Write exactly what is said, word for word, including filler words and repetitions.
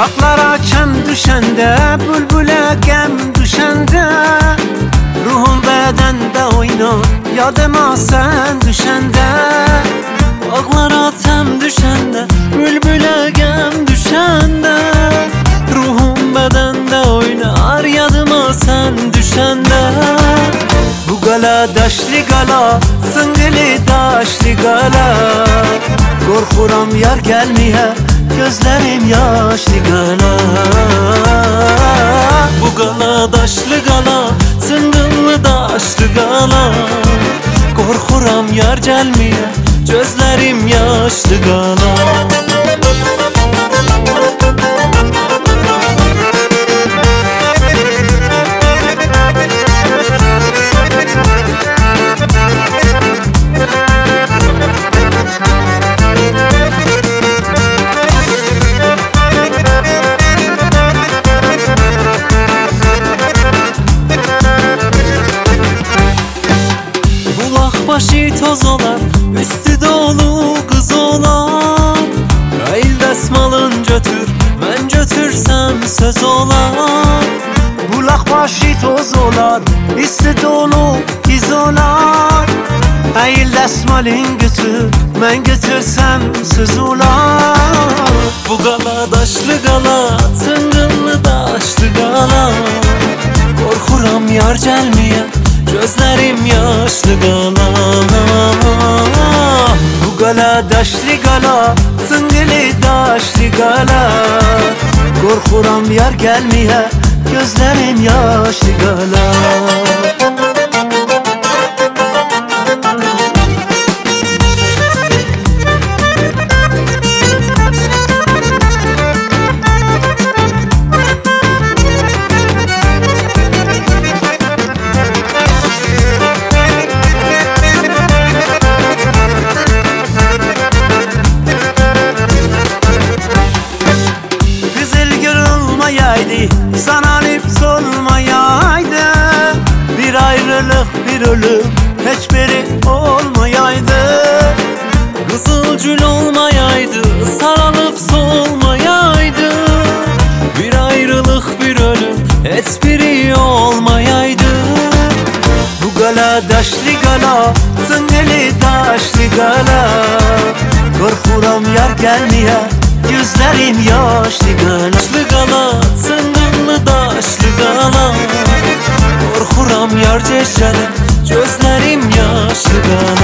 Dağlara çəm düşəndə, bülbülə qəm düşəndə, ruhum bədəndə oynar, yadıma sən düşəndə. Dağlara çəm düşəndə, bülbülə qəm düşəndə, ruhum bədəndə oynar, yadıma sən düşəndə. Bu qala daşlı qala, sıngılı daşlı qala, qorxuram yar gəlməyə, gözlərim yaşlı qala. Bu qala daşlı qala, sıngıllı daşlı qala, qorxuram yar gəlməyə, gözlərim yaşlı qala. Başı toz olar, üstü dolu kız olar. Qayıl dəsmalın götür, mən götürsəm söz olar. Bulaq başı toz olar, üstü dolu kız olar. Qayıl dəsmalın götür, mən götürsəm söz olar. Bu qala daşlı qala, sıngıllı daşlı qala, qorxuram yar gəlməyə, gözlərim yaşlı qala. Bu qala daşlı qala, sıngılı daşlı qala, qorxuram yar gəlməyə, gözlərim yaşlı qala. Sananıp solmayaydı, bir ayrılık bir ölüm hiçbiri olmayaydı. Kızılgül olmayaydı, sarılıp solmayaydı, bir ayrılık bir ölüm hiçbiri olmayaydı. Bu qala daşlı qala, sıngılı daşlı qala, qorxuram yar gəlməyə, gözlərim yaşlı qala. Daşlı qala, sıngıllı daşlı qala, qorxuram yar gecələr, gözlərim yaşlı qala.